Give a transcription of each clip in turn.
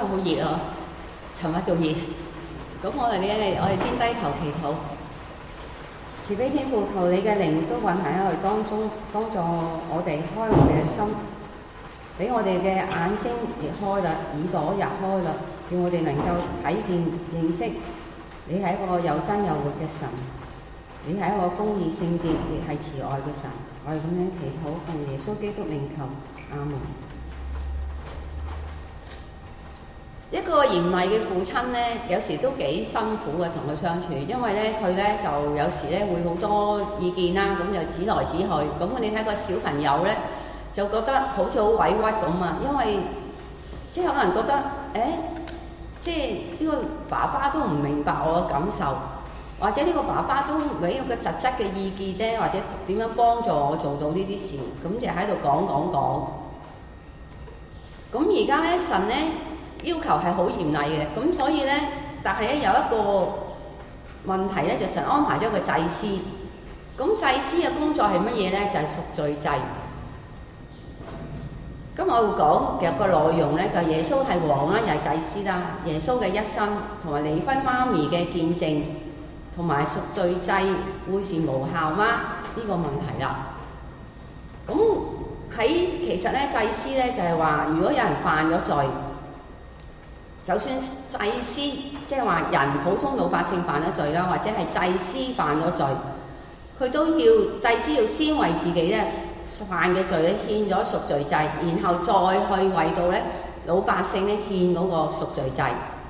好熱啊！尋日仲熱。咁我哋先低頭祈禱。慈悲天父，求你嘅靈都運行喺我哋當中，幫助我哋開我哋嘅心，俾我哋嘅眼睛亦開啦，耳朵亦開啦，叫我哋能夠睇見認識你係一個又真又活嘅神，你係一個公義聖潔，亦係慈愛嘅神。我哋咁樣祈禱，奉耶穌基督名求，阿門。一個嚴厲嘅父親咧，有時都幾辛苦嘅同佢相處，因為咧佢咧就有時咧會好多意見啦，咁就指來指去。咁你睇個小朋友咧，就覺得好似好委屈咁啊，因為即係可能覺得即係呢個爸爸都唔明白我嘅感受，或者呢個爸爸都冇一個實質嘅意見咧，或者點樣幫助我做到呢啲事，咁就喺度講。咁而家咧神咧要求係好嚴厲嘅，咁所以咧，但係咧有一個問題咧，就神安排咗個祭司。咁祭司嘅工作係乜嘢咧？就係贖罪祭。咁我會講其實個內容咧，就係耶穌係王啦，又係祭司啦。耶穌嘅一生同埋離婚媽咪嘅見證，同埋贖罪祭會是無效嗎？呢個問題啦。咁其實咧，祭司咧就係話，如果有人犯咗罪，就算祭司即係話人普通老百姓犯咗罪啦，或者係祭司犯咗罪，佢都要祭司要先為自己咧犯嘅罪咧獻咗贖罪祭，然後再去為到咧老百姓咧獻嗰個贖罪祭，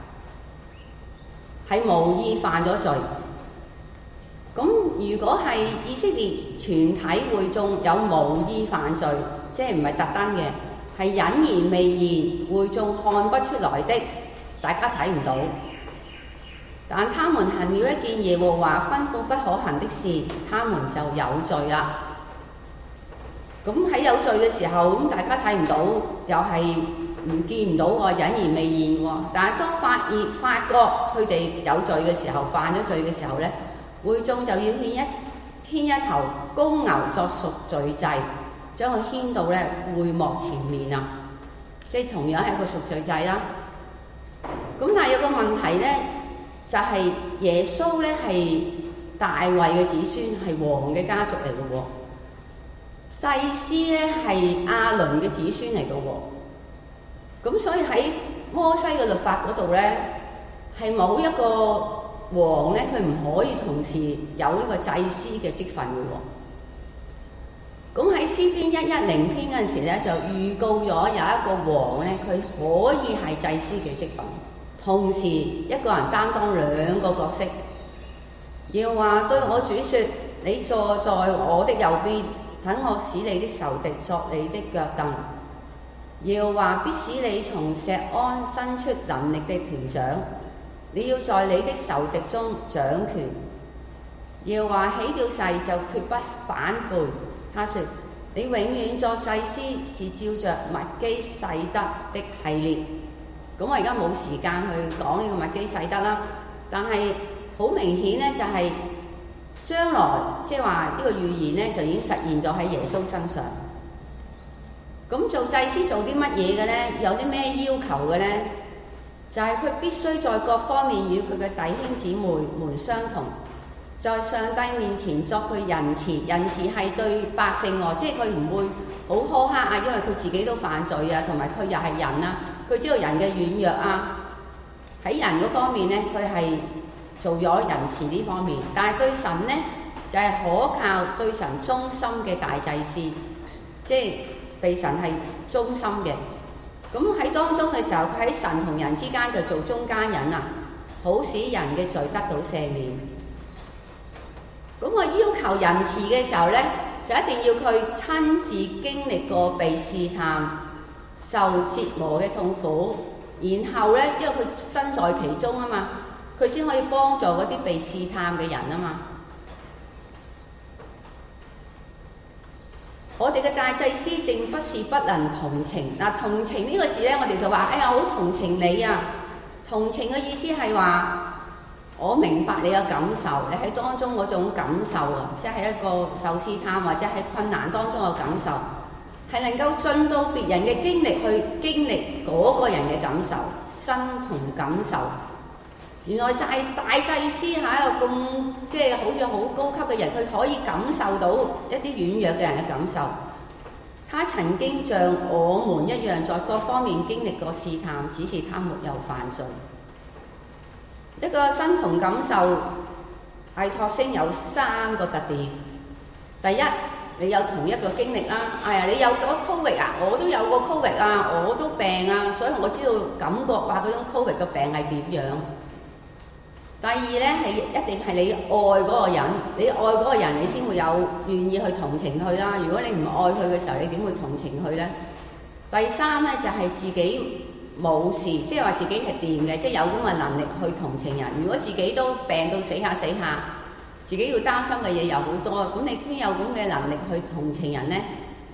係無意犯咗罪。咁如果係以色列全體會眾有無意犯罪，即係唔係特登嘅，係隱而未現，會眾看不出來的，大家睇唔到，但他們行了一件耶和華吩咐不可行的事，他們就有罪啦。咁喺有罪嘅時候，咁大家睇唔到，又係見唔到喎，隱而未現喎。但係當發覺佢哋有罪嘅時候，犯咗罪嘅時候咧，會眾就要牽一頭公牛作贖罪祭，將佢牽到咧會幕前面啊，即係同樣係一個贖罪祭啦。咁但係有個問題咧，就係耶穌咧係大衛嘅子孫，係王嘅家族嚟嘅喎。祭司咧係亞倫嘅子孫嚟嘅喎。咁所以喺摩西嘅律法嗰度咧，係冇一個王咧，佢唔可以同時有呢個祭司嘅職分嘅喎。咁喺詩篇110篇嗰陣時咧，就預告咗有一個王咧，佢可以係祭司嘅職分。同時一個人擔當兩個角色，要話對我主說：你坐在我的右邊，等我使你的仇敵作你的腳凳。要話必使你從錫安伸出能力的權杖，你要在你的仇敵中掌權。要話起了誓就決不反悔。他說：你永遠作祭司，是照着麥基洗德的系列。咁我而家冇時間去講呢個麥基洗德啦，但係好明顯咧，就係將來即係話呢個預言咧就已經實現咗喺耶穌身上。咁做祭司做啲乜嘢嘅咧？有啲咩要求嘅咧？就係佢必須在各方面與佢嘅弟兄姊妹們相同，在上帝面前作佢仁慈。仁慈係對百姓喎，即係佢唔會好苛刻啊，因為佢自己都犯罪啊，同埋佢又係人啊。佢知道人嘅軟弱啊，喺人嗰方面咧，佢係做咗仁慈呢方面，但係對神咧就係可靠、對神忠心嘅大祭司，即係被神係忠心嘅。咁喺當中嘅時候，佢喺神同人之間就做中間人啊，好使人嘅罪得到赦免。咁我要求仁慈嘅時候咧，就一定要佢親自經歷過被試探、受折磨嘅痛苦，然後咧，因為佢身在其中啊嘛，佢先可以幫助嗰啲被試探嘅人啊嘛。我哋嘅大祭司定不是不能同情。嗱，同情呢個字咧，我哋就話：哎呀，好同情你啊！同情嘅意思係話，我明白你嘅感受，你喺當中嗰種感受啊，即係一個受試探或者喺困難當中嘅感受。 係能夠進到別人嘅經歷去經歷嗰個人嘅感受，身同感受。原來就係大祭司係一個咁即係好似好高級嘅人，佢可以感受到一啲軟弱嘅人嘅感受。他曾經像我們一樣，在各方面經歷過試探，只是他沒有犯罪。一個身同感受，艾托星有3個特點。第一，你有同一個經歷啦。你有個 Covid 啊，我都有個 Covid 啊，我都病啊，所以我知道感覺話嗰種 Covid 嘅病係點樣。第二咧，係一定係你愛嗰個人，你愛嗰個人，你先會有願意去同情佢啦。如果你唔愛佢嘅時候，你點會同情佢咧？第三咧，就係自己冇事，即係話自己係掂嘅，即係有咁嘅能力去同情人。如果自己都病到死下，自己要擔心嘅嘢又好多，咁你邊有咁嘅能力去同情人咧？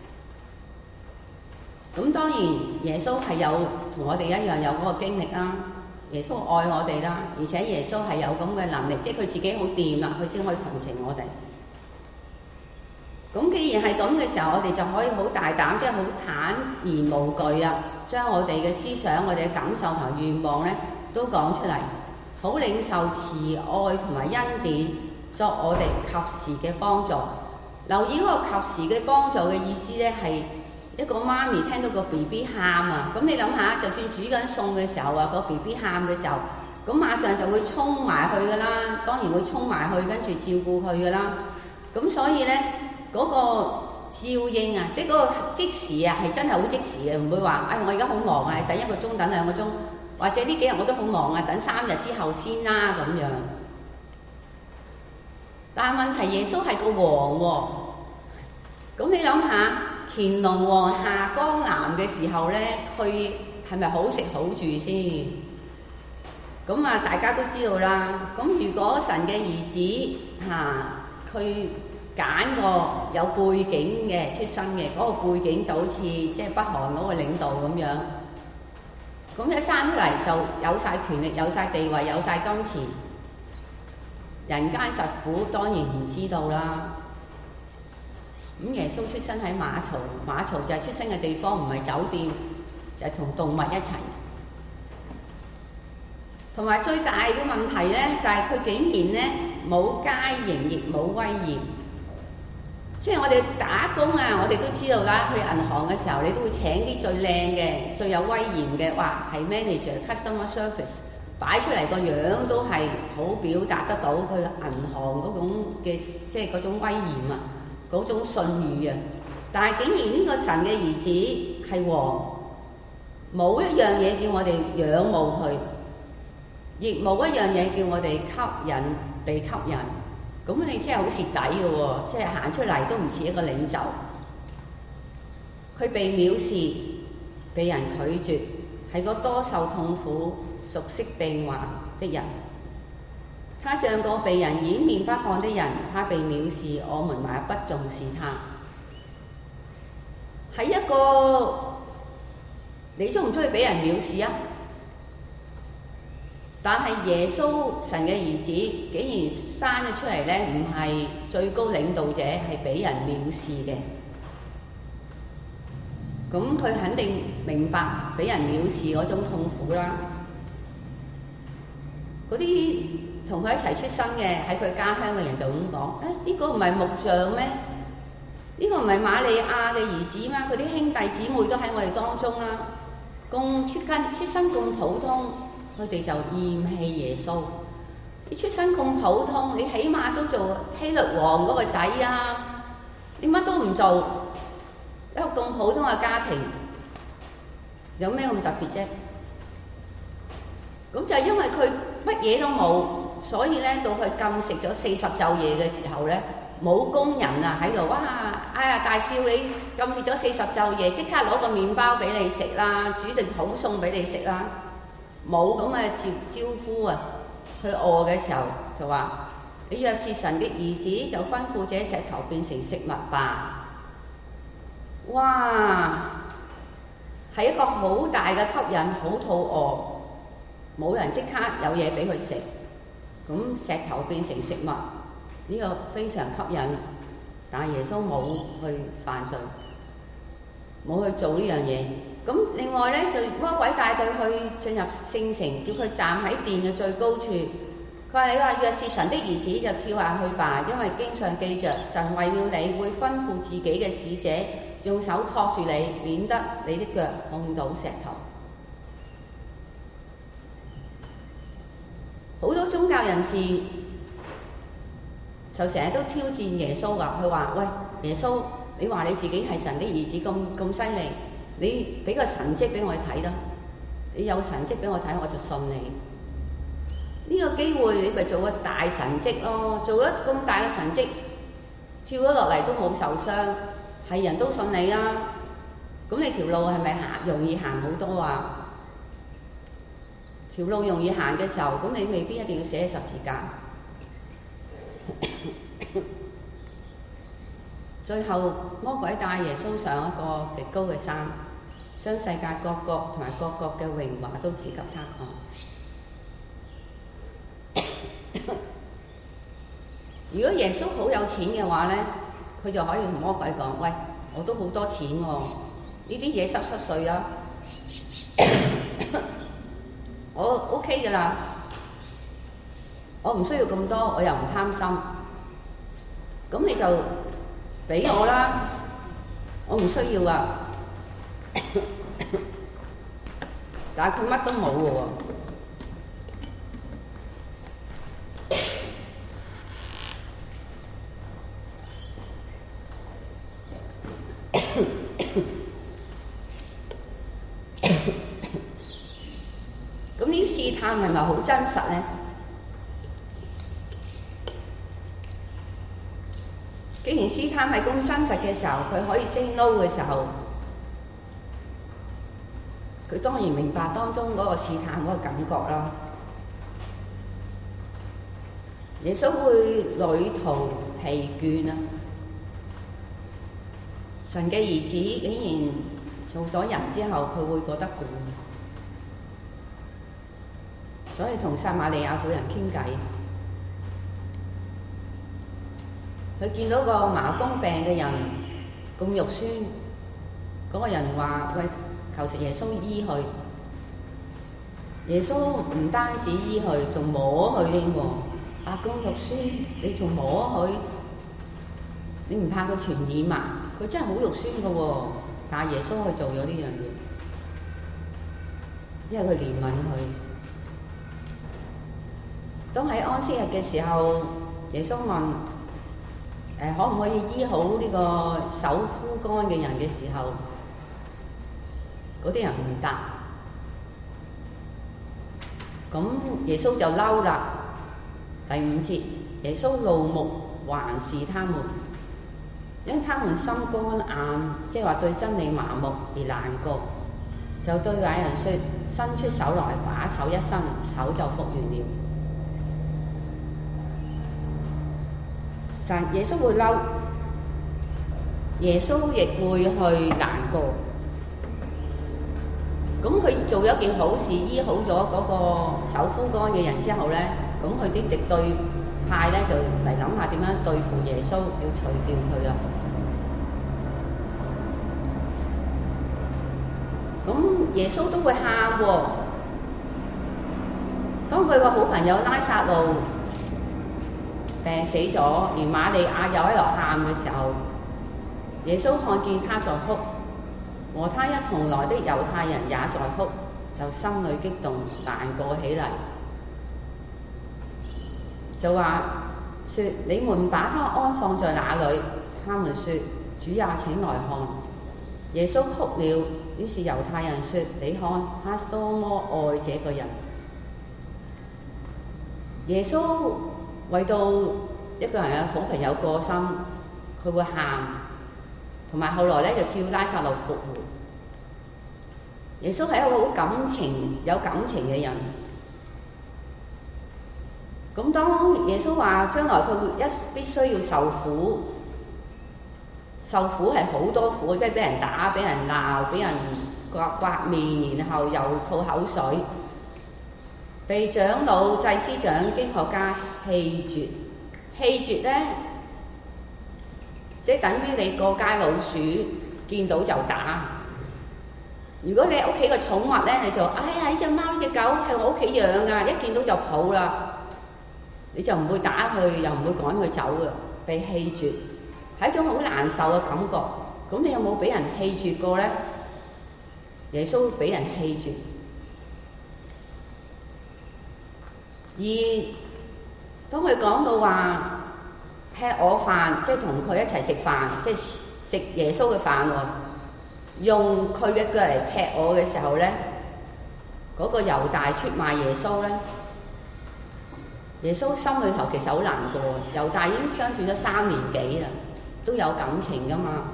咁當然耶穌係有同我哋一樣有嗰個經歷啦。耶穌愛我哋啦，而且耶穌係有咁嘅能力，即係佢自己好掂啦，佢先可以同情我哋。咁既然係咁嘅時候，我哋就可以好大膽，即係好坦然無懼啊，將我哋嘅思想、我哋嘅感受同願望咧都講出嚟，好領受慈愛同埋恩典作我哋及時嘅幫助。留意嗰個及時嘅幫助嘅意思咧，係一個媽咪聽到個 BB 喊啊，咁你諗下，就算煮緊餸嘅時候啊，個 BB 喊嘅時候，咁馬上就會衝埋去噶啦，當然會衝埋去跟住照顧佢噶啦。咁所以咧，嗰個照應啊，即係嗰個即時啊，係真係好即時嘅，唔會話我而家好忙啊，等1個鐘，等2個鐘，或者呢幾日我都好忙啊，等3日之後先啦咁樣。但係問題，耶穌係個王喎，咁你諗下。乾隆王下江南嘅時候咧，佢係咪好食好住先？咁大家都知道啦。咁如果神嘅兒子佢揀個有背景嘅出身嘅，嗰個背景就好似即係北韓嗰個領導咁樣。咁一生出嚟就有晒權力、有晒地位、有晒金錢，人間疾苦當然唔知道啦。咁耶穌出生喺馬槽，馬槽就係出生嘅地方，唔係酒店，就係同動物一齊。同埋最大嘅問題咧，就係佢竟然咧冇佳形，亦冇威嚴。即係我哋打工啊，我哋都知道啦，去銀行嘅時候，你都會請啲最靚嘅、最有威嚴嘅，哇，係 manager、customer service 擺出嚟個樣都係好表達得到佢銀行嗰種嘅，即係嗰種威嚴啊！嗰種信譽啊，但係竟然呢個神嘅兒子係王，冇一樣嘢叫我哋仰慕佢，亦冇一樣嘢叫我哋吸引被吸引。咁你真係好蝕底嘅喎，即係行出嚟都唔似一個領袖。佢被藐視，被人拒絕，係個多受痛苦、熟悉病患的人。他像個被人掩面不看的人，他被藐視，我們也不重視他。係一個你中唔中意俾人藐視啊？但係耶穌神嘅兒子竟然生咗出嚟咧，唔係最高領導者，係俾人藐視嘅。咁佢肯定明白俾人藐視嗰種痛苦啦。嗰啲同佢一齊出生嘅喺佢家鄉嘅人就咁講：呢個唔係木匠咩？呢個唔係瑪利亞嘅兒子咩？佢啲兄弟姊妹都喺我哋當中啦。咁出身咁普通，佢哋就厭棄耶穌。你出身咁普通，你起碼都做希律王嗰個仔啊！你乜都唔做，一個咁普通嘅家庭，有咩咁特別啫？咁就係因為佢乜嘢都冇，所以咧到佢禁食咗40晝夜嘅時候咧，冇工人啊喺度，哇！哎呀，大少你禁食咗40晝夜，即刻攞個麵包俾你食啦，煮定好餸俾你食啦，冇咁嘅招呼啊！佢餓嘅時候就話：你若是神的兒子，就吩咐這石頭變成食物吧！哇！係一個好大嘅吸引，好肚餓，冇人即刻有嘢俾佢食，咁石頭變成食物，呢個非常吸引。但係耶穌冇去犯罪。 冇去做呢樣嘢。咁另外咧，就魔鬼帶佢去進入聖城，叫佢站喺殿嘅最高處。佢話：你話若是神的兒子，就跳下去吧，因為經上記着，神為了你會吩咐自己嘅使者，用手托住你，免得你的腳碰到石頭。好多宗教人士就成日都挑戰耶穌㗎，佢話：喂，耶穌，你話你自己係神的兒子咁犀利，你俾個神蹟俾我睇啦！你有神蹟俾我睇，我就信你。呢個機會你咪做個大神蹟咯，做咗咁大嘅神蹟，跳咗落嚟都冇受傷，係人都信你啦。咁你條路係咪容易行好多啊？條路容易行嘅時候，咁你未必一定要寫十字架。最後魔鬼帶耶穌上一個極高嘅山，將世界各國同埋各國嘅榮華都指給他看。如果耶穌好有錢嘅話咧，佢就可以同魔鬼講：喂，我都好多錢喎，呢啲嘢濕碎啊，我 OK 噶啦，我唔需要咁多，我又唔貪心，咁你就俾我啦，我唔需要啊。但係佢乜都冇嘅喎。咁呢啲試探係咪好真實咧？既然試探係咁真實嘅時候，佢可以 say no 嘅時候，佢當然明白當中嗰個試探嗰個感覺啦。耶穌會旅途疲倦啊！神嘅兒子竟然做咗人之後，佢會覺得攰，所以同撒瑪利亞婦人傾偈。佢見到個麻風病嘅人咁肉酸，嗰個人話：喂，求食耶穌醫佢。耶穌唔單止醫佢，仲摸佢添喎。啊，咁肉酸，你仲摸佢？你唔怕佢傳染嘛？佢真係好肉酸㗎喎，但係耶穌去做咗呢樣嘢，因為佢憐憫佢。當喺安息日嘅時候，耶穌問：可唔可以醫好呢個手枯乾嘅人嘅時候，嗰啲人唔答。咁耶穌就嬲啦。第5節，耶穌怒目環視他們，因他們心乾硬，即係話對真理麻木而難過，就對那人說：伸出手來，把手一伸，手就復原了。耶穌會嬲，耶穌亦會去難過。咁佢做咗件好事，醫好咗嗰個手枯乾嘅人之後咧，咁佢啲敵對派咧就嚟諗下點樣對付耶穌，要除掉佢啦。咁耶穌都會喊喎。當佢個好朋友拉撒路病死咗，而瑪利亞又喺度喊嘅時候，耶穌看見他在哭，和他一同來的猶太人也在哭，就心裏激動，難過起嚟，就話說：你們把他安放在哪裏？他們說：主也請來看。耶穌哭了，於是猶太人說：你看他多麼愛這個人。耶穌為到一個人嘅好朋友過身，佢會喊，同埋後來咧就叫拉撒路復活。耶穌係一個好有感情嘅人。咁當耶穌話將來佢必須要受苦，受苦係好多苦，即係俾人打、俾人鬧、俾人刮面，然後又吐口水，被長老、祭司長、經學家棄絕。棄絕咧，即係等於你過街老鼠見到就打， 如果你屋企個寵物咧，你就哎呀呢隻貓呢隻狗係我屋企養㗎，一見到就抱啦，你就唔會打佢，又唔會趕佢走㗎，被棄絕係一種好難受嘅感覺。咁你有冇俾人棄絕過咧？耶穌俾人棄絕，而當佢講到話吃我飯，即係同佢一齊食飯，即係食耶穌嘅飯喎，用佢嘅腳嚟踢我嘅時候咧，嗰個猶大出賣耶穌咧，耶穌心裏頭其實好難過。猶大已經相處咗3年幾啦，都有感情噶嘛。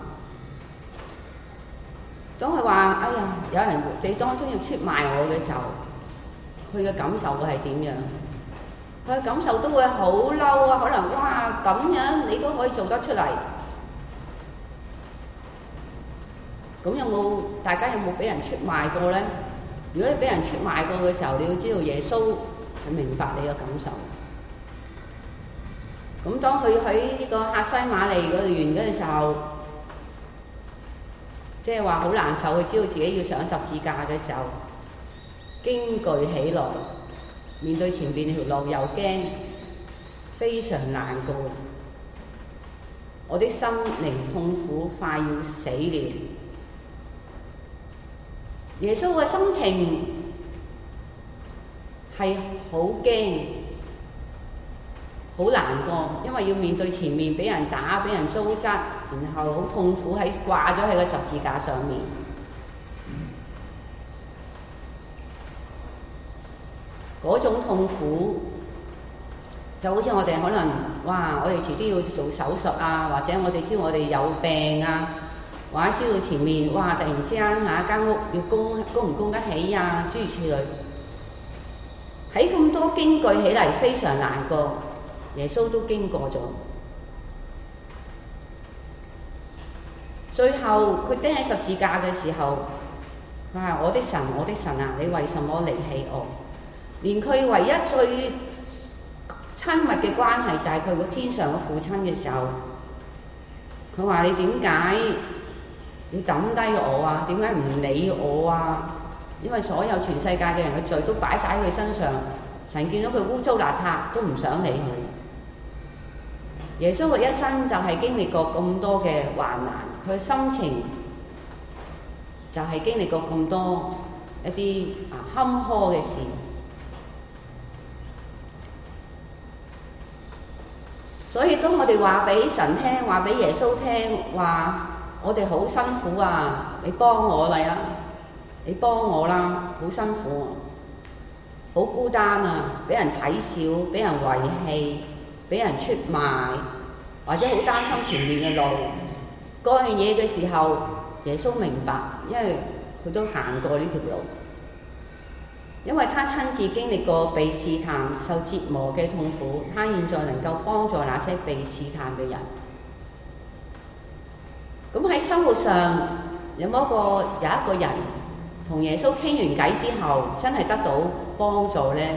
當佢話哎呀，有人你當中要出賣我嘅時候，佢嘅感受會係點樣？佢嘅感受都會好嬲啊！可能哇咁樣你都可以做得出嚟。咁大家有冇俾人出賣過咧？如果你俾人出賣過嘅時候，你要知道耶穌係明白你嘅感受。咁當佢喺呢個客西馬尼嗰度園嗰陣時候，即係話好難受，佢知道自己要上十字架嘅時候，驚懼起來，面對前邊條路又驚，非常難過。我的心靈痛苦，快要死了。耶穌嘅心情係好驚、好難過，因為要面對前面俾人打、俾人糟質，然後好痛苦喺掛咗喺個十字架上面。嗰種痛苦就好似我哋可能哇，我哋遲啲要做手術啊，或者我哋知道我哋有病啊，或者知道前面哇突然之間間屋要供唔供得起啊，諸如此類。喺咁多驚懼起嚟，非常難過。耶穌都經過咗，最後佢釘喺十字架嘅時候，哇！我的神，我的神啊，你為什麼離棄我？連佢唯一最親密嘅關係就係佢個天上嘅父親嘅時候，佢話你點解要抌低我啊？點解唔理我啊？因為所有全世界嘅人嘅罪都擺晒喺佢身上，神見到佢污糟邋遢都唔想理佢。耶穌嘅一生就係經歷過咁多嘅患難，佢心情就係經歷過咁多一啲坎坷嘅事。所以當我哋話俾神聽，話俾耶穌聽，話我哋好辛苦啊，你幫我嚟啊，你幫我啦，好辛苦啊，好孤單啊，俾人睇笑，俾人遺棄，俾人出賣，或者好擔心前面嘅路，嗰樣嘢嘅時候，耶穌明白，因為佢都行過呢條路，因為他親自經歷過被試探、受折磨嘅痛苦，他現在能夠幫助那些被試探嘅人。咁喺生活上有一個人同耶穌傾完偈之後，真係得到幫助呢？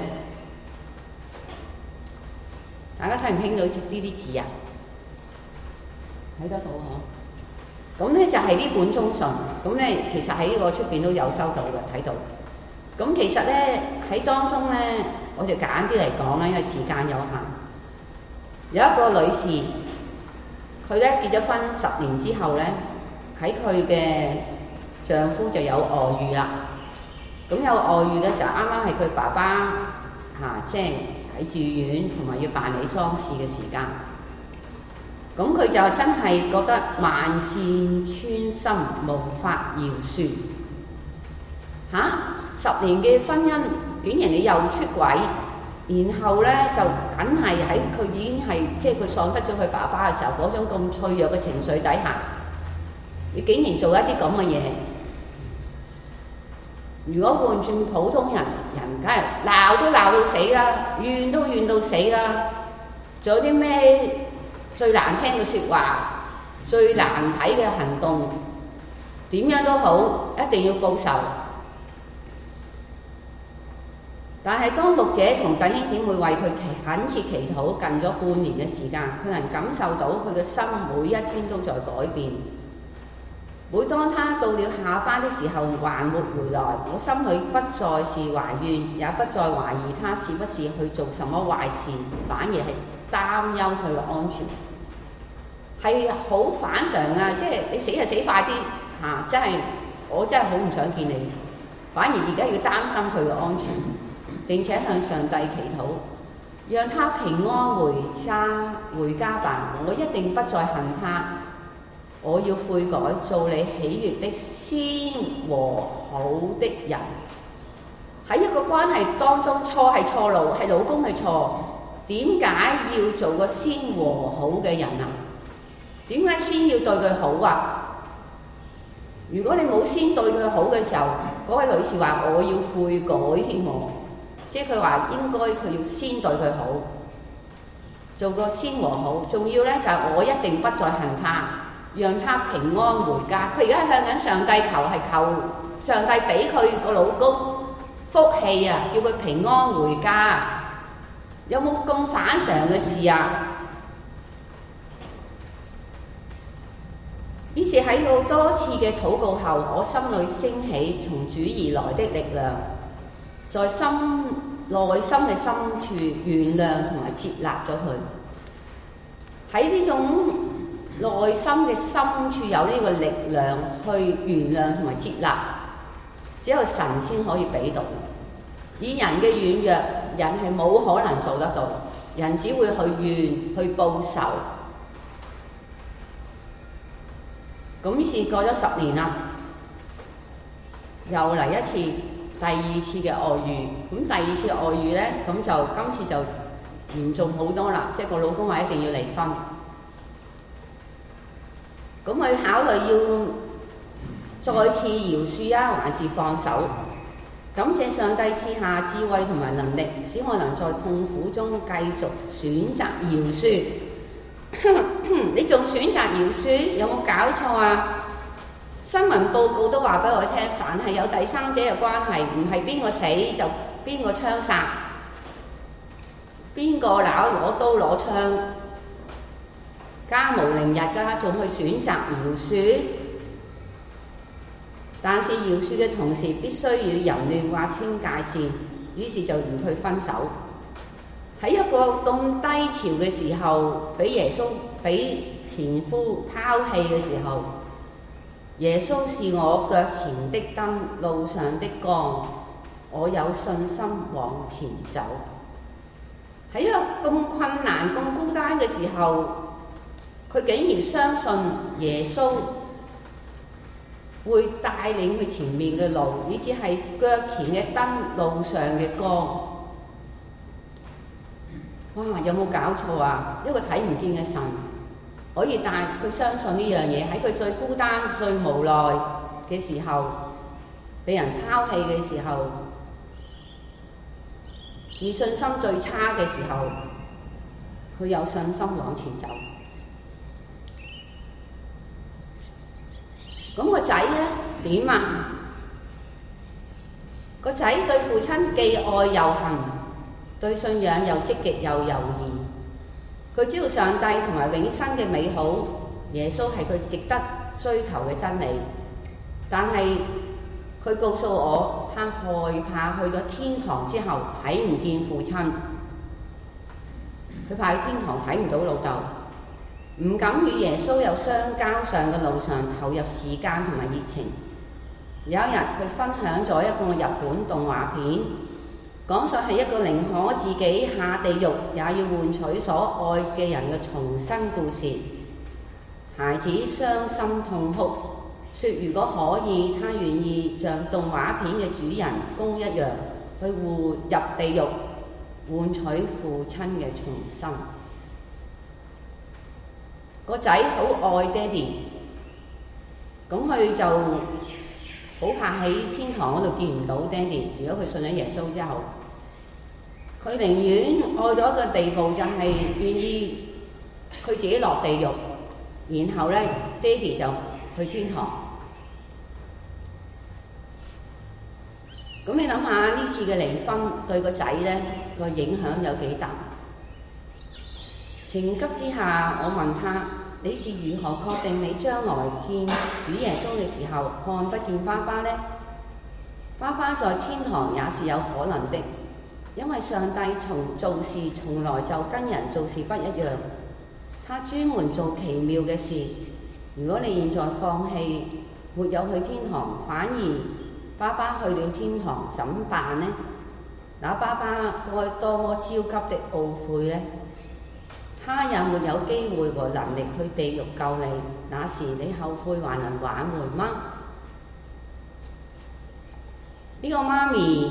大家睇唔聽到呢啲字啊？睇得到嗬？咁咧就係呢本忠信，咁咧其實喺呢個出邊都有收到嘅，睇到。咁其實咧喺當中咧，我就簡啲嚟講啦，因為時間有限。有一個女士，佢咧結咗婚10年之後咧，喺佢嘅丈夫就有外遇啦。咁有外遇嘅時候，啱啱係佢爸爸即係喺住院同埋要辦理喪事嘅時間。咁佢就真係覺得萬箭穿心，無法饒恕。10年嘅婚姻，竟然你又出軌，然後咧就梗係喺佢已經係即係佢喪失咗佢爸爸嘅時候嗰種咁脆弱嘅情緒底下，你竟然做一啲咁嘅嘢。如果換轉普通人梗係鬧都鬧到死啦，怨都怨到死啦。仲有啲咩最難聽嘅説話、最難睇嘅行動，點樣都好，一定要報仇。但係當牧者同弟兄姊妹為佢懇切祈禱近咗半年嘅時間，佢能感受到佢嘅心每一天都在改變， 每當他到了下班的時候還沒回來，我心裏不再是懷怨，也不再懷疑他是不是去做什麼壞事，反而係擔憂佢嘅安全。係好反常啊！即係你死就死快啲嚇，真係我真係好唔想見你，反而而家要擔心佢嘅安全，並且向上帝祈禱，讓他平安回家吧。我一定不再恨他。我要悔改，做你喜悅的先和好的人。喺一個關係當中，錯係錯路，係老公嘅錯，點解要做個先和好嘅人啊？點解先要對佢好啊？如果你冇先對佢好嘅時候，嗰位女士話我要悔改添喎，即係佢話應該佢要先對佢好，做個先和好。仲要呢，就係我一定不再恨他，讓他平安回家。佢而家向緊上帝求，係求上帝俾佢個老公福氣啊，叫佢平安回家。有冇咁反常嘅事啊？於是喺好多次嘅禱告後，我心裏升起從主而來的力量，在內心嘅深處原諒同埋接納咗佢。喺呢種內心嘅深處有呢個力量去原諒同埋接納，只有神先可以俾到。以人嘅軟弱，人係冇可能做得到，人只會去怨去報仇。咁於是過咗10年啦，又嚟一次第二次嘅外遇。咁第二次外遇呢，咁就今次就嚴重好多啦，即係個老公話一定要離婚。咁佢考慮要再次饒恕啊，還是放手？感謝上帝賜下智慧同埋能力，使我能在痛苦中繼續選擇饒恕。你仲選擇饒恕？有冇搞錯啊？新聞報告都話俾我聽，凡係有第三者嘅關係，唔係邊個死就邊個槍殺，邊個攞刀攞槍，家無寧日㗎，仲去選擇饒恕？但是饒恕嘅同時，必須要淫亂劃清界線，於是就與佢分手。喺一個咁低潮嘅時候，俾前夫拋棄嘅時候，耶穌是我腳前的燈，路上的光，我有信心往前走。喺一個咁困難、咁孤單嘅時候，佢竟然相信耶穌會帶領佢前面嘅路，以至係腳前嘅燈，路上嘅光。哇！有冇搞錯啊？一個睇唔見嘅神可以帶佢相信呢樣嘢，喺佢最孤單、最無奈嘅時候，被人拋棄嘅時候，自信心最差嘅時候，佢有信心往前走。咁個仔呢點啊？個仔對父親既愛又恨，對信仰又積極又猶豫。佢知道上帝同埋永生嘅美好，耶穌係佢值得追求嘅真理。但係佢告訴我，他害怕去咗天堂之後睇唔見父親，佢怕喺天堂睇唔到老豆，唔敢與耶穌有相交上嘅路上投入時間同埋熱情。有一日，佢分享咗一個日本動畫片，講述係一個寧可自己下地獄也要換取所愛嘅人嘅重生故事。孩子傷心痛哭，說如果可以，他願意像動畫片嘅主人公一樣，去入地獄換取父親嘅重生。個仔好愛爹哋，咁佢就好怕喺天堂嗰度見唔到爹哋。如果佢信咗耶穌之後，佢寧願愛到一個地步，就係願意佢自己落地獄，然後呢，爹哋就去天堂。咁你諗下呢次嘅離婚對個仔呢個影響有幾大？情急之下，我問他： 你是如何確定你將來見主耶穌嘅時候看不見爸爸呢？爸爸在天堂也是有可能的，因為上帝做事從來就跟人做事不一樣，他專門做奇妙嘅事。如果你現在放棄，沒有去天堂，反而爸爸去了天堂，怎麼辦呢？那爸爸該多麼焦急的懊悔呢？他也沒有機會和能力去地獄救你，那時你後悔還能挽回嗎？呢個媽咪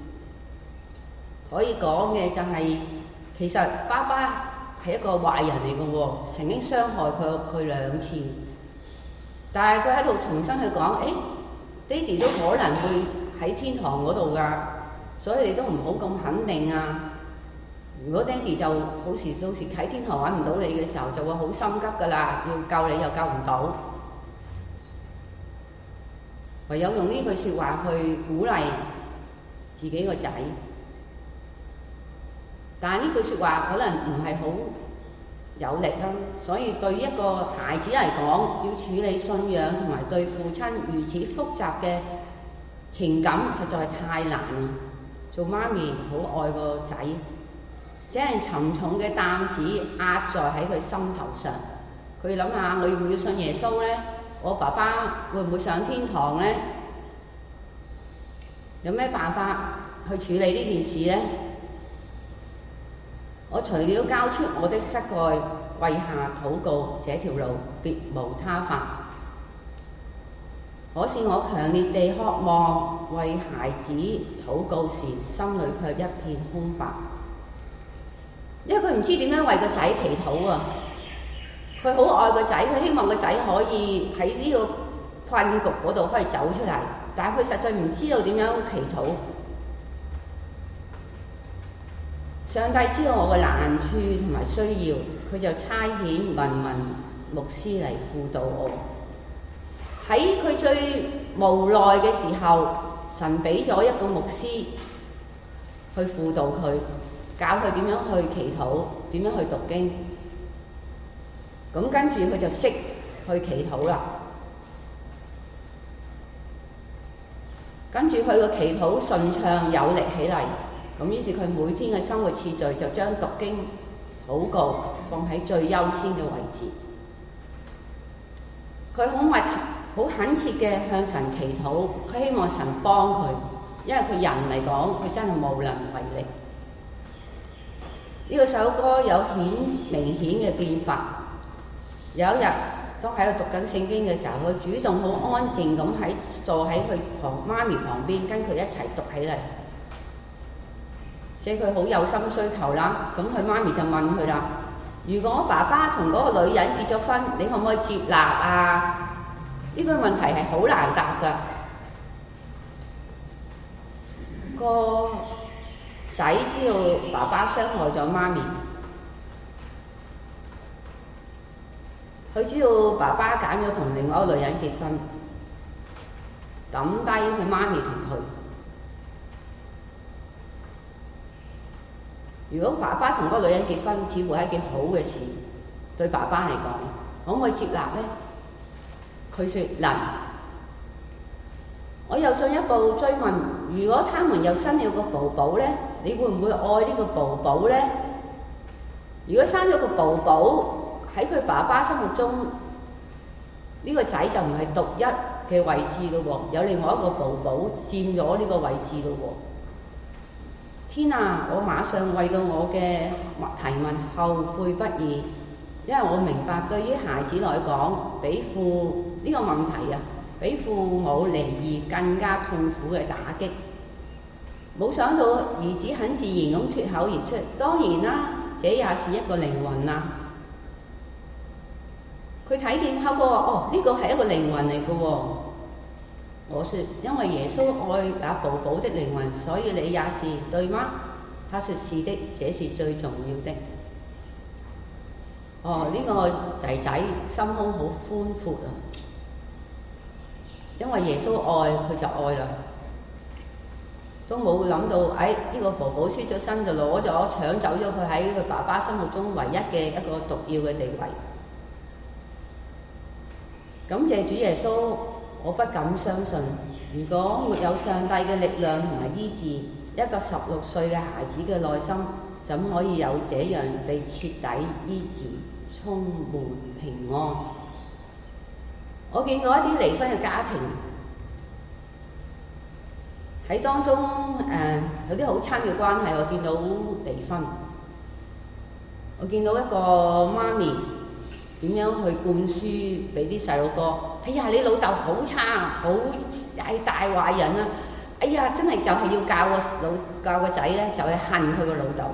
可以講嘅就係，其實爸爸係一個壞人嚟嘅喎，曾經傷害佢2次，但係佢喺度重新去講，爹哋都可能會喺天堂嗰度㗎，所以你都唔好咁肯定啊！如果爹哋就到時喺天堂揾唔到你嘅時候，就會好心急㗎啦，要救你又救唔到，唯有用呢句説話去鼓勵自己個仔。但係呢句説話可能唔係好有力啦，所以對一個孩子嚟講，要處理信仰同埋對父親如此複雜嘅情感，實在太難啦。做媽咪好愛個仔，這樣沉重嘅擔子壓在喺佢心頭上。佢諗下，我要唔要信耶穌呢？我爸爸會唔會上天堂呢？有咩辦法去處理呢件事呢？我除了交出我的膝蓋跪下禱告這條路，別無他法。可是我強烈地渴望為孩子禱告時，心裏卻一片空白，因為佢唔知點樣為個仔祈禱啊！佢好愛個仔，佢希望個仔可以喺呢個困局嗰度可以走出嚟，但係佢實在唔知道點樣祈禱。上帝知道我嘅難處同埋需要，佢就差遣文文牧師嚟輔導我。喺佢最無奈嘅時候，神俾咗一個牧師去輔導佢，教佢點樣去祈禱，點樣去讀經。咁跟住佢就識去祈禱啦。跟住佢個祈禱順暢有力起嚟。咁於是佢每天嘅生活次序就將讀經、禱告放喺最優先嘅位置。佢好懇切嘅向神祈禱，佢希望神幫佢，因為佢人嚟講，佢真係無能為力。呢首歌有明顯嘅變化。有一日，當喺度讀緊聖經嘅時候，佢主動好安靜咁坐喺佢媽咪旁邊，跟佢一齊讀起嚟。即係佢好有心需求啦，咁佢媽咪就問佢啦：如果爸爸同嗰個女人結咗婚，你可唔可以接納啊？呢個問題係好難答㗎。個仔知道爸爸傷害咗媽咪，佢知道爸爸揀咗同另外一個女人結婚，抌低佢媽咪同佢。如果爸爸同嗰個女人結婚，似乎係一件好嘅事，對爸爸嚟講，可唔可以接納呢？佢說能。我又進一步追問：如果他們又生了個寶寶呢，你會唔會愛呢個寶寶呢？如果生咗個寶寶喺佢爸爸心目中，呢個仔就唔係獨一嘅位置咯喎，有另外一個寶寶佔咗呢個位置咯喎。天啊！我馬上為到我嘅提問後悔不已，因為我明白對於孩子來講，比呢個問題啊，比父母離異更加痛苦嘅打擊。冇想到兒子很自然咁脫口而出：當然啦，這也是一個靈魂啊！佢睇見後哥話：哦，呢個係一個靈魂嚟嘅喎。我說：因為耶穌愛那寶寶的靈魂，所以你也是，對嗎？他說：是的，這是最重要的。呢個仔仔心胸好寬闊啊！因為耶穌愛佢就愛啦，都冇諗到呢個寶寶出咗身就搶走咗佢喺佢爸爸心目中唯一嘅一個獨要嘅地位。 感謝主耶穌，我不敢相信，如果沒有上帝嘅力量同埋醫治，一個16歲嘅孩子嘅內心怎可以有這樣被徹底醫治，充滿平安？我見過一啲離婚嘅家庭，喺當中有啲好親嘅關係，我見到離婚。我見到一個媽咪點樣去灌輸俾啲細路哥，哎呀你老豆好差，好係大壞人啊！哎呀真係就係要教個仔咧，就係恨佢個老豆。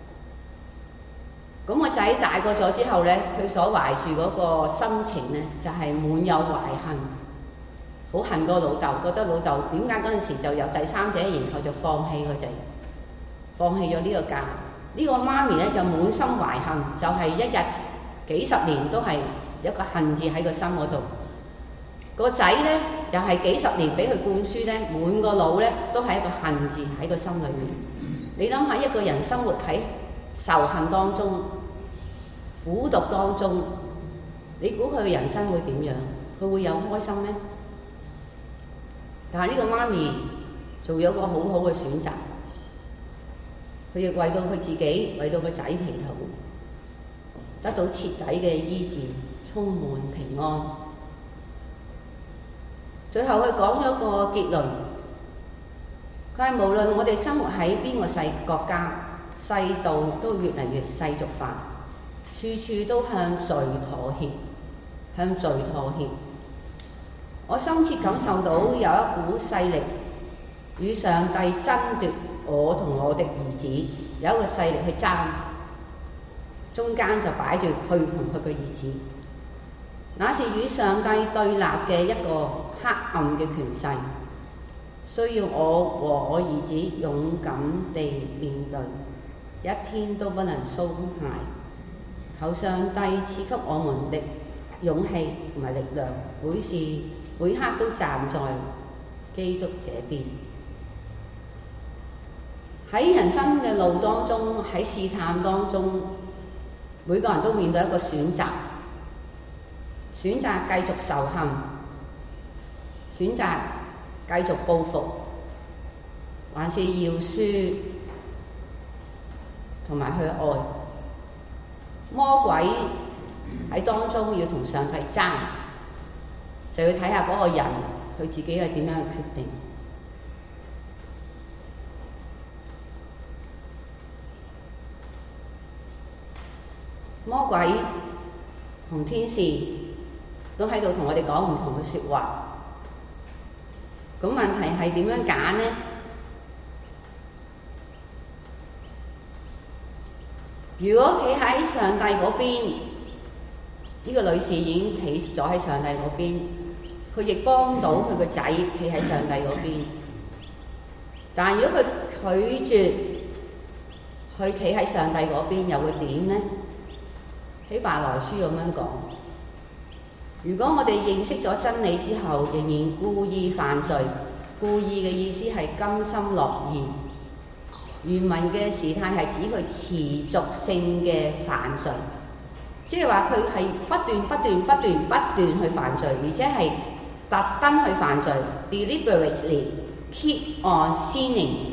咁個仔大個咗之後咧，佢所懷住嗰個心情咧，就係滿有懷恨，好恨個老豆，覺得老豆點解嗰陣時就有第三者，然後就放棄佢哋，放棄咗呢個家。呢個媽咪咧就滿心懷恨，就係一日幾十年都係一個恨字喺個心嗰度。個仔咧又係幾十年俾佢灌輸咧，滿個腦咧都係一個恨字喺個心裏面。你諗下一個人生活喺仇恨當中、苦毒當中，你估佢嘅人生會點樣？佢會有開心咩？但係呢個媽咪做咗個好好嘅選擇。佢亦為到佢自己，為到個仔祈禱，得到徹底嘅醫治，充滿平安。最後佢講咗個結論，佢係無論我哋生活喺邊個國家，世道都越嚟越世俗化，處處都向罪妥協，向罪妥協。我深切感受到有一股勢力與上帝爭奪我同我的兒子，有一個勢力去爭，中間就擺住佢同佢嘅兒子，那是與上帝對立嘅一個黑暗嘅權勢，需要我和我兒子勇敢地面對，一天都不能鬆懈。求上帝賜給我們的勇氣同埋力量，每刻都站在基督這邊。喺人生嘅路當中，喺試探當中，每個人都面對一個選擇，選擇繼續仇恨，選擇繼續報復，還是饒恕同埋去愛。魔鬼喺當中要同上帝爭，就要睇下嗰個人佢自己係點樣去決定。魔鬼同天使都喺度同我哋講唔同嘅説話，咁問題係點樣揀呢？如果企喺上帝嗰邊，呢個女士已經企咗喺上帝嗰邊，佢亦幫到佢個仔企喺上帝嗰邊。但係如果佢拒絕去企喺上帝嗰邊，又會點呢？希伯來書咁樣講，如果我哋認識咗真理之後，仍然故意犯罪，故意嘅意思係甘心樂意。原文嘅時態係指佢持續性嘅犯罪，即係話佢係不斷去犯罪，而且係特登去犯罪 ，deliberately keep on sinning。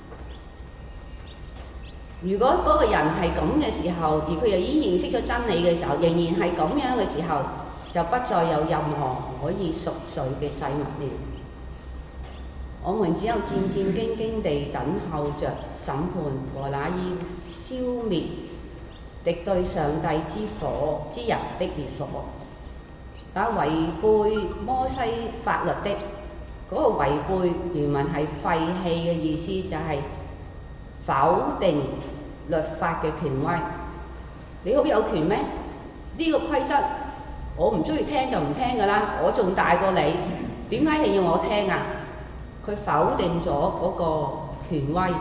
如果嗰個人係咁嘅時候，而佢又已經認識咗真理嘅時候，仍然係咁樣嘅時候，就不再有任何可以贖罪嘅祭物了。我們只有戰戰兢兢地等候着審判和那要消滅敵對上帝之人的烈火。那違背摩西法律的嗰個違背原文係廢棄嘅意思，就係否定律法嘅權威。你好有權咩？呢個規則我唔中意聽就唔聽㗎啦，我仲大過你，點解你要我聽啊？佢否定咗嗰個權威。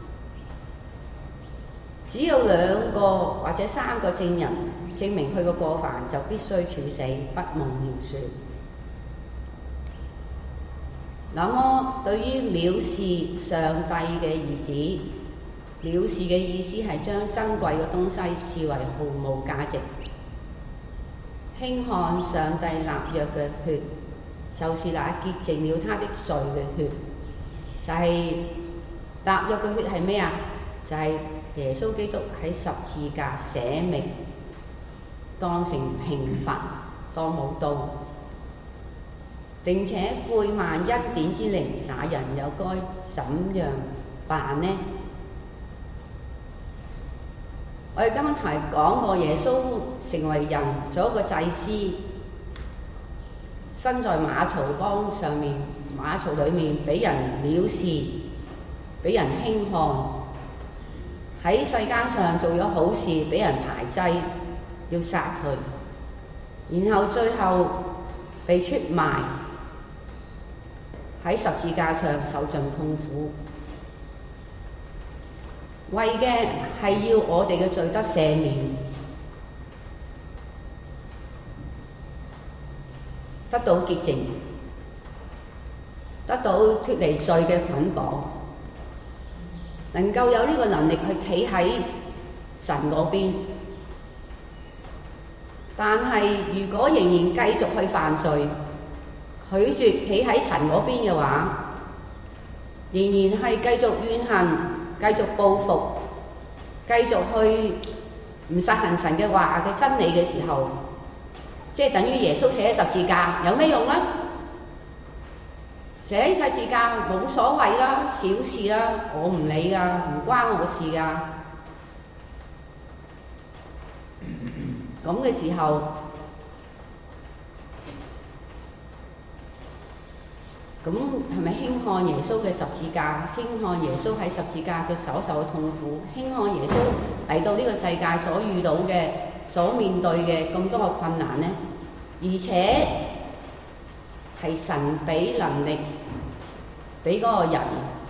只有2個或者3個證人證明佢個過犯，就必須處死，不蒙饒恕。那麼對於藐視上帝嘅兒子，藐視嘅意思係將珍貴嘅東西視為毫無價值， 輕看上帝立約嘅血，就是那潔淨了他的罪嘅血。就係立約嘅血係咩啊？就係耶穌基督喺十字架捨命，當成刑罰，當冇刀，並且悔萬恩典之靈，那人又該怎樣辦呢？我哋剛才講過，耶穌成為人，做一個祭司，身在馬槽幫上面，馬槽裏面俾人藐視，俾人輕看，喺世間上做咗好事，俾人排擠，要殺佢，然後最後被出賣，喺十字架上受盡痛苦。為嘅係要我哋嘅罪得赦免，得到潔淨，得到脫離罪嘅捆綁，能夠有呢個能力去企喺神嗰邊。但係如果仍然繼續去犯罪，拒絕企喺神嗰邊嘅話，仍然係繼續怨恨，繼續報復，繼續去唔實行神嘅話嘅真理嘅時候，即係等於耶穌寫十字架有咩用啊？寫十字架冇所謂啦，小事啦，我唔理噶，唔關我事噶。咁嘅時候，咁係咪輕看耶穌嘅十字架？輕看耶穌喺十字架佢所受嘅痛苦，輕看耶穌嚟到呢個世界所遇到嘅、所面對嘅咁多嘅困難呢？而且係神俾能力俾嗰個人，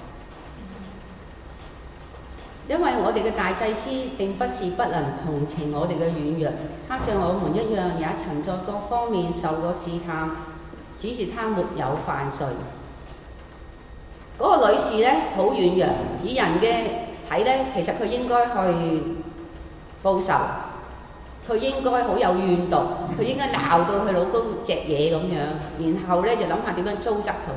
因為我哋嘅大祭司並不是不能同情我哋嘅軟弱，他像我們一樣，也曾在各方面受過試探，只是他沒有犯罪。嗰個女士呢，好軟弱，以人嘅睇呢，其實佢應該去報仇，佢應該好有怨毒，佢應該鬧到佢老公隻嘢咁樣，然後呢就諗下點樣糟質佢。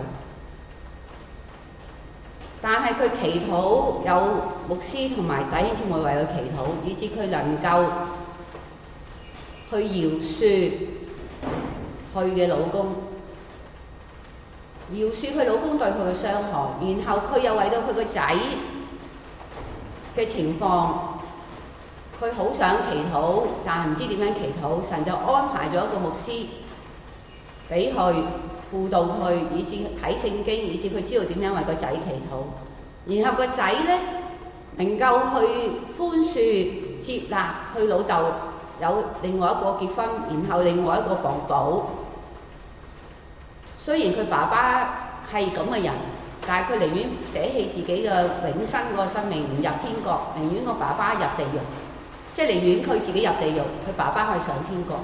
但係佢祈禱，有牧師同埋弟兄姊妹為佢祈禱，以致佢能夠去饒恕佢嘅老公，饒恕佢老公對佢嘅傷害，然後佢又為到佢個仔嘅情況，佢好想祈禱，但係唔知點樣祈禱，神就安排咗一個牧師俾佢輔導佢，以致睇聖經，以致佢知道點樣為個仔祈禱，然後個仔呢能夠去寬恕接納佢老豆有另外一個結婚，然後另外一個寶寶。雖然佢爸爸係咁嘅人，但係佢寧願捨棄自己嘅永生嗰個生命，唔入天國，寧願個爸爸入地獄，即係寧願佢自己入地獄，佢爸爸可以上天國。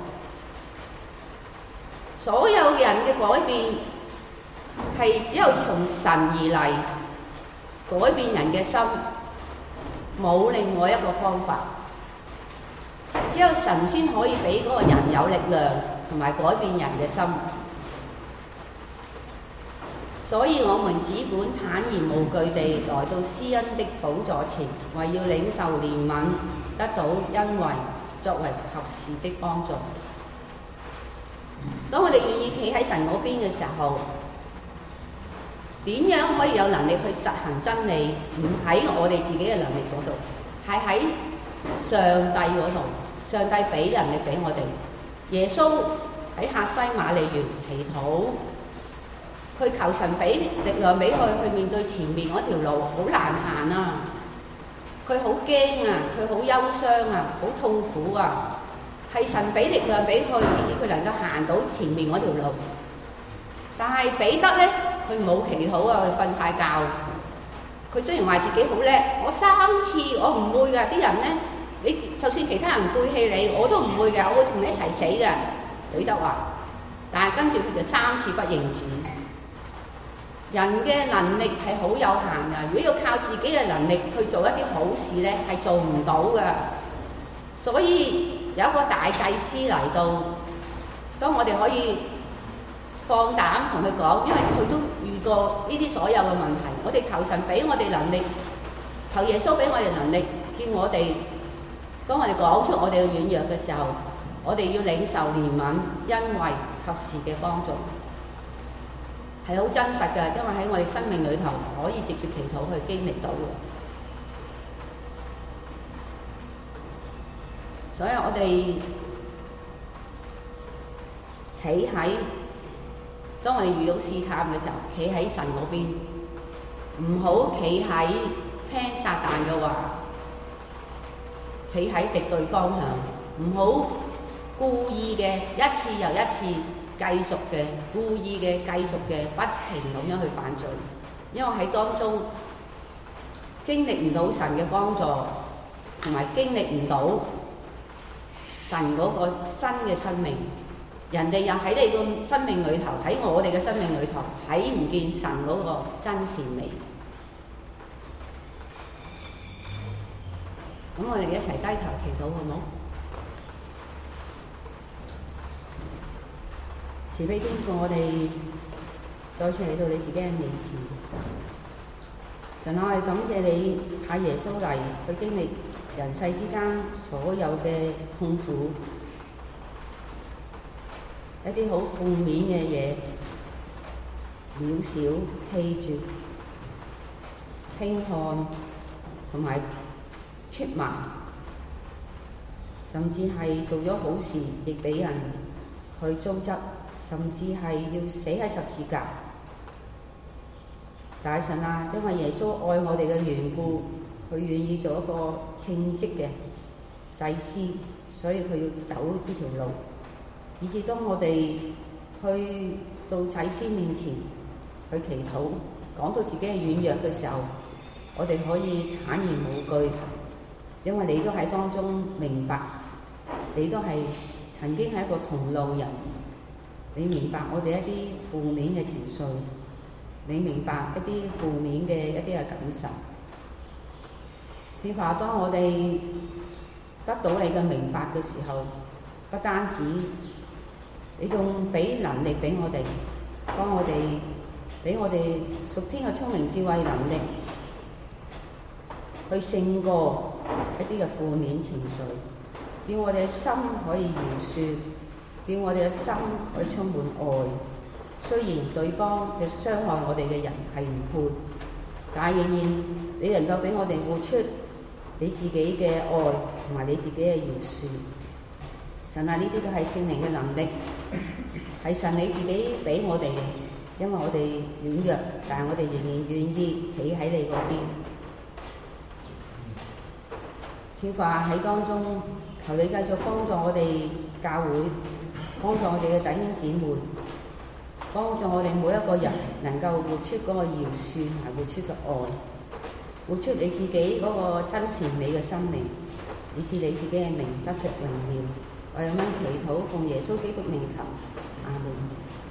所有人嘅改變係只有從神而嚟，改變人嘅心，冇另外一個方法。只有神先可以俾嗰個人有力量同埋改變人嘅心。所以我們只管坦然無懼地來到施恩的寶座前，為要領受憐憫，得到恩惠，作為及時的幫助。當我哋願意企喺神嗰邊嘅時候，點樣可以有能力去實行真理？唔喺我哋自己嘅能力嗰度，係喺上帝嗰度。上帝俾能力俾我哋。耶穌喺客西馬尼園祈禱，佢求神俾力量俾佢去面對前面嗰條路，好難行啊！佢好驚啊，佢好憂傷啊，好痛苦啊！係神俾力量俾佢，以致佢能夠行到前面嗰條路。但係彼得呢，佢冇祈禱啊，佢瞓晒覺。佢雖然話自己好叻，我3次我唔會㗎，啲人呢，你就算其他人背棄你，我都唔會㗎，我會同你一齊死㗎。彼得話，但係跟住佢就3次不認主。人嘅能力係好有限㗎，如果要靠自己嘅能力去做一啲好事呢，係做唔到㗎。所以有一個大祭司嚟到， 當我哋可以放膽同佢講，因為佢都遇過呢啲所有嘅問題。我哋求神俾我哋能力，求耶穌俾我哋能力，叫我哋當我哋講出我哋嘅軟弱嘅時候，我哋要領受憐憫、恩惠、及時嘅幫助，係好真實嘅，因為喺我哋生命裏頭可以藉住祈禱去經歷到嘅。所以我哋企喺當我哋遇到試探嘅時候，企喺神嗰邊，唔好企喺聽撒旦嘅話，企喺敵對方向，唔好故意嘅一次又一次繼續嘅故意嘅繼續嘅不停咁樣去犯罪，因為喺當中經歷唔到神嘅幫助，同埋經歷唔到神嗰個新嘅生命，人哋又喺你個生命裏頭，喺我哋嘅生命裏頭睇唔見神嗰個真善美。咁我哋一齊低頭祈禱好唔好？慈悲天父，我哋再次嚟到你自己嘅面前。神啊，我哋感謝你派耶穌嚟去經歷人世之間所有嘅痛苦，一啲好負面嘅嘢，渺小、棄絕、輕看同埋出賣，甚至係做咗好事亦俾人去糟質，甚至係要死喺十字架。大神啊，因為耶穌愛我哋嘅緣故，佢願意做一個稱職嘅祭司，所以佢要走呢條路，以至當我哋去到祭司面前去祈禱，講到自己嘅軟弱嘅時候，我哋可以坦然無懼，因為你都喺當中明白，你都係曾經係一個同路人，你明白我哋一啲負面嘅情緒，你明白一啲負面嘅一啲嘅感受。天父，當我哋得到你嘅明白嘅時候，不單止你仲俾能力俾我哋，幫我哋俾我哋屬天嘅聰明智慧能力，去勝過一啲嘅負面情緒，叫我哋嘅心可以饒恕，叫我哋嘅心可以充滿愛。雖然對方嘅傷害我哋嘅人係唔配，但係仍然你能夠俾我哋活出你自己嘅愛同埋你自己嘅饒恕。神啊，呢啲都係聖靈嘅能力，係神你自己俾我哋嘅，因為我哋軟弱，但係我哋仍然願意企喺你嗰邊。天父啊，喺當中求你繼續幫助我哋教會，幫助我哋嘅弟兄姊妹，幫助我哋每一個人能夠活出嗰個饒恕同埋活出嘅愛，活出你自己嗰個真善美嘅生命，以致你自己嘅名得着榮耀。我有乜祈禱奉耶穌基督名求，阿門。